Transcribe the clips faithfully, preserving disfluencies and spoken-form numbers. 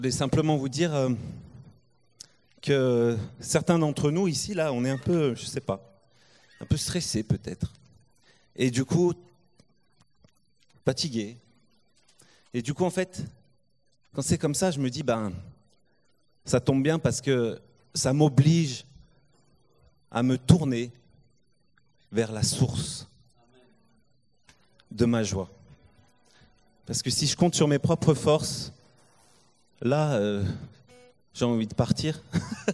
Je voulais simplement vous dire euh, que certains d'entre nous ici, là, on est un peu, je sais pas, un peu stressés peut-être. Et du coup, fatigués. Et du coup, en fait, quand c'est comme ça, je me dis, ben, ça tombe bien parce que ça m'oblige à me tourner vers la source de ma joie. Parce que si je compte sur mes propres forces, là, euh, j'ai envie de partir.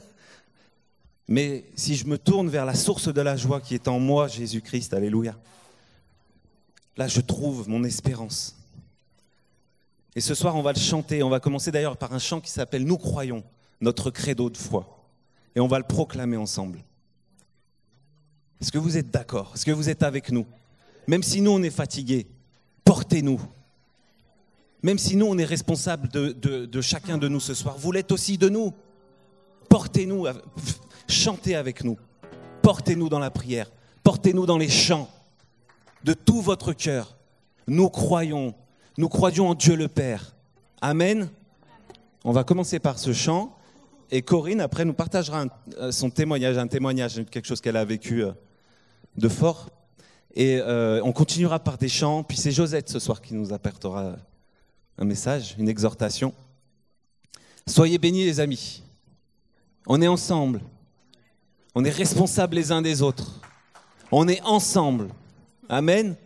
Mais si je me tourne vers la source de la joie qui est en moi, Jésus-Christ, alléluia, là, je trouve mon espérance. Et ce soir, on va le chanter. On va commencer d'ailleurs par un chant qui s'appelle « Nous croyons », notre credo de foi. Et on va le proclamer ensemble. Est-ce que vous êtes d'accord? Est-ce que vous êtes avec nous? Même si nous, on est fatigués, portez-nous. Même si nous, on est responsable de, de, de chacun de nous ce soir, vous l'êtes aussi de nous. Portez-nous, chantez avec nous. Portez-nous dans la prière. Portez-nous dans les chants. De tout votre cœur. Nous croyons. Nous croyons en Dieu le Père. Amen. On va commencer par ce chant. Et Corinne, après, nous partagera un, son témoignage, un témoignage, quelque chose qu'elle a vécu de fort. Et euh, on continuera par des chants. Puis c'est Josette ce soir qui nous apportera un message, une exhortation. Soyez bénis les amis. On est ensemble. On est responsables les uns des autres. On est ensemble. Amen.